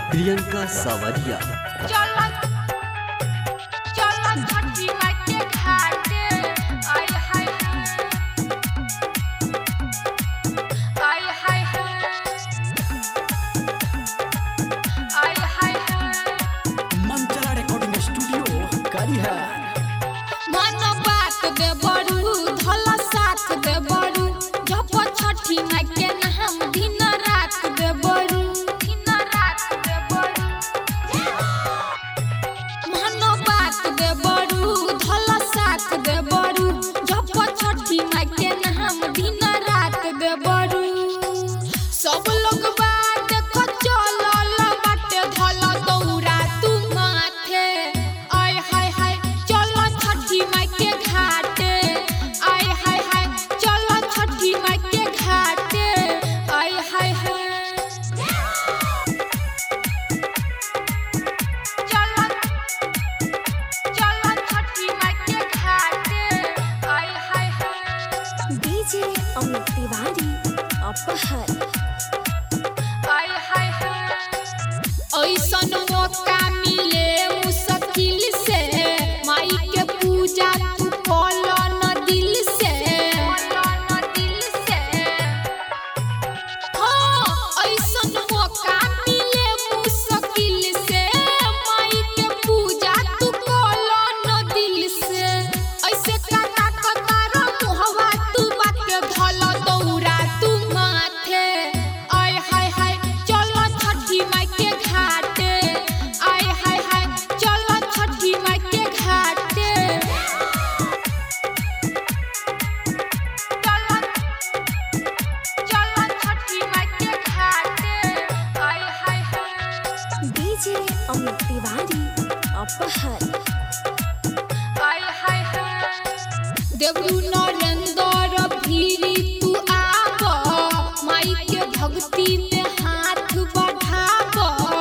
प्रियंका सावरिया। मंचला recording studio करिहा। मन बात दे बड़ू धला साथ दे बड़ू जब छठी माई के नाम दिन रात दे बड़ू मन बात दे बड़ू धला साथ दे बड़ू जब छठी माई के नाम दिन रात दे बड़ू सब लोग बात को चलल बाटे धला दौरा तू माथे आय हाय हाय चलो छठी माई के घाटे आय हाय हाय चलो छठी माई के घाटे आय हाय हाय चलो छठी माई के घाटे आय हाय हाय डीजे अमित तिवारी अपहर। आय हाय हाय ऐसन मौका मिले मुश्किल से माई के पूजा तू कलो न दिल से हाँ ऐसन मौका मिले मुश्किल से माई के पूजा तू कलो न दिल से ऐसे काटा कतार मुहवा तू बाटे धल दौरा तू माथे आय हाय हाय चलो छठी माई के घाटे आय हाय हाय चलो छठी माई के घाटे चलो छठी माई के घाटे आय हाय हाय डीजे अमित तिवारी अपहर। आय हाय हाय देवरू नरेंद्र भीरी तू आब माई के भक्ति में हाथ बढ़ाब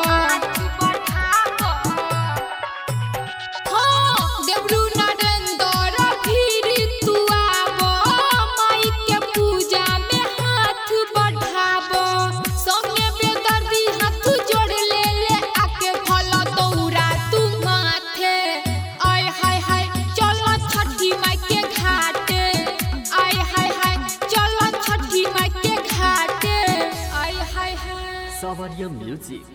हाँ देवरू नरेंद्र भीरी तू आब माई के पूजा में हाथ बढ़ाब संगे बेदर्दी हाथ जोड़ ले आके भल दौरा तू माथे आय हाय हाय चलो छठी माई के घाटे आय हाय हाय चलो छठी माई के घाटे आय हाय हाय सावरिया म्यूजिक।